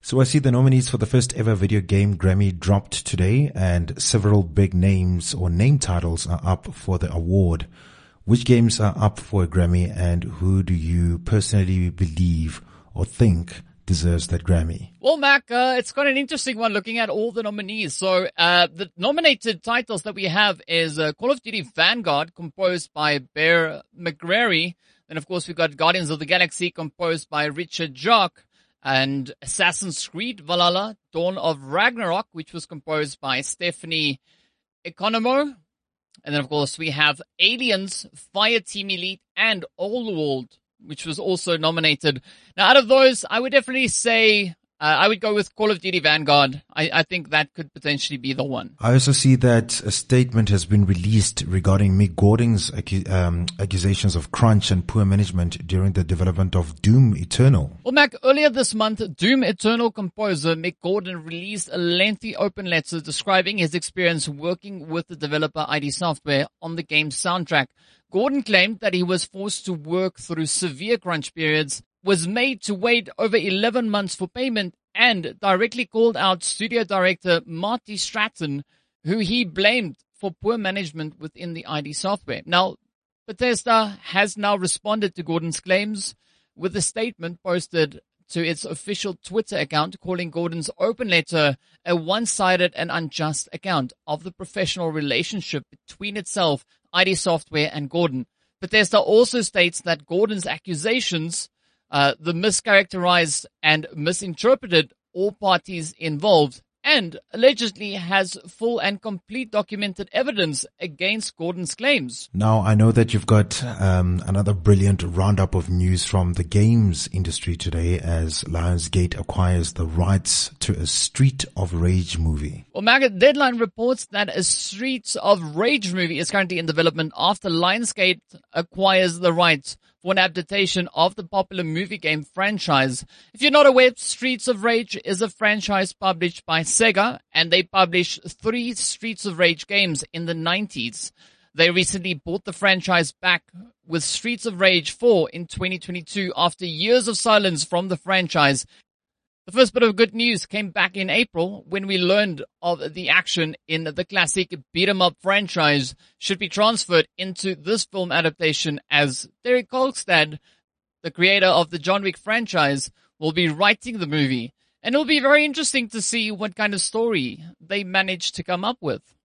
So I see the nominees for the first ever video game Grammy dropped today, and several big names or name titles are up for the award. Which games are up for a Grammy, and who do you personally believe or think deserves that Grammy? Well, Mac, it's quite an interesting one looking at all the nominees. So the nominated titles that we have is Call of Duty Vanguard, composed by Bear McCreary. Then, of course, we've got Guardians of the Galaxy, composed by Richard Jacques. And Assassin's Creed Valhalla, Dawn of Ragnarok, which was composed by Stephanie Economo. And then, of course, we have Aliens, Fireteam Elite, and Old World, which was also nominated. Now, out of those, I would definitely say I would go with Call of Duty Vanguard. I think that could potentially be the one. I also see that a statement has been released regarding Mick Gordon's accusations of crunch and poor management during the development of Doom Eternal. Well, Mac, earlier this month, Doom Eternal composer Mick Gordon released a lengthy open letter describing his experience working with the developer ID Software on the game's soundtrack. Gordon claimed that he was forced to work through severe crunch periods, was made to wait over 11 months for payment, and directly called out studio director Marty Stratton, who he blamed for poor management within the ID Software. Now, Bethesda has now responded to Gordon's claims with a statement posted to its official Twitter account, calling Gordon's open letter a one-sided and unjust account of the professional relationship between itself, ID Software, and Gordon. Bethesda also states that Gordon's accusations the mischaracterized and misinterpreted all parties involved, and allegedly has full and complete documented evidence against Gordon's claims. Now, I know that you've got another brilliant roundup of news from the games industry today as Lionsgate acquires the rights to a Street of Rage movie. Well, Maggot Deadline reports that a Streets of Rage movie is currently in development after Lionsgate acquires the rights for an adaptation of the popular movie game franchise. If you're not aware, Streets of Rage is a franchise published by Sega, and they published 3 Streets of Rage games in the 90s. They recently bought the franchise back with Streets of Rage 4 in 2022 after years of silence from the franchise. The first bit of good news came back in April when we learned of the action in the classic beat-em-up franchise should be transferred into this film adaptation, as Derek Kolstad, the creator of the John Wick franchise, will be writing the movie. And it'll be very interesting to see what kind of story they manage to come up with.